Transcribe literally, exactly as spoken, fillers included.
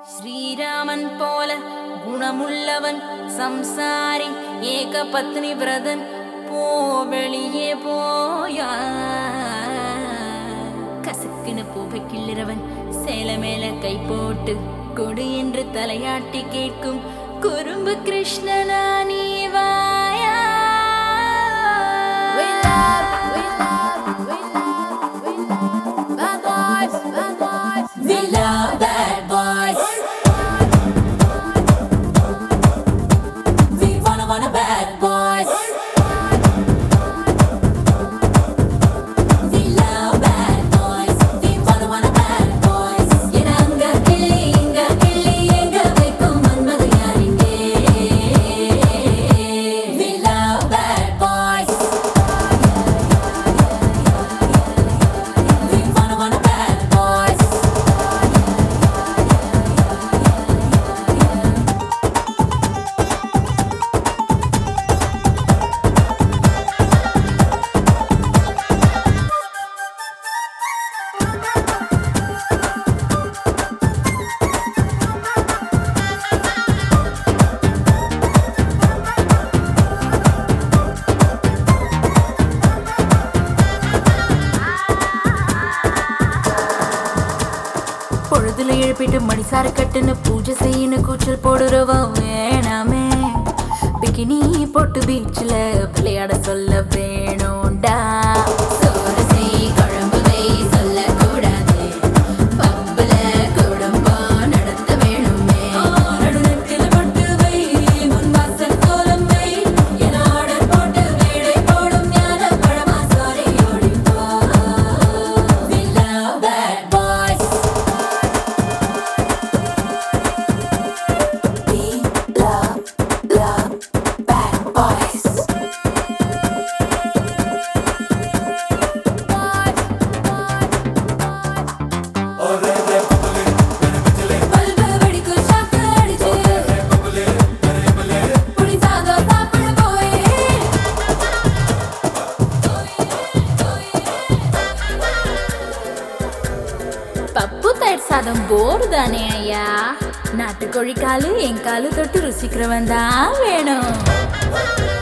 ஸ்ரீராமன் போல குணமுள்ளவன் சம்சாரி ஏக பத்னி விரதன் போ வெளியே போயா. கசக்குன்னு பூவை கிள்ளுறவன் சேல மேல கை போட்டு கொடு என்று தலையாட்டி கேட்கும் குறும்பு கிருஷ்ணனா நீ வாயா. We love bad boys. We wanna wanna bad boys. We love bad boys. We wanna wanna bad boys. Yenanga killi inga killi enga vaikkum manmada yaringe. We love bad boys. We wanna wanna bad boys. பொழுதுல எழுப்பிட்டு மணிசார கட்டுன்னு பூஜை செய்யணும் கூச்சல் போடுறவ வேணாமே. Bikini போட்டு பீச்சில் விளையாட சொல்ல வேணும்டா. சோறு செய் குழம்பு வை சொல்லக்கூடாது. பப்புல குடும்பம் நடத்த வேணுமே. நடுநெத்தில பட்டு வை முன் வாசல் கோலம் வை. என ஆர்டர் போட்டு வேடை போடும் ஞான பழமா சாரி ஓடிப்போ. We love bad boys. We love, love bad boys. Bulb வெடிக்கும் ஷாக்கு அடிச்சு புளி சாதம் சாப்பிட போய். பப்பு தயிர் சாதம் போர் தானே ஐயா. நாட்டுக்கோழி காலு என் காலு தொட்டு ருசிக்கிறவன் தான் வேணும்.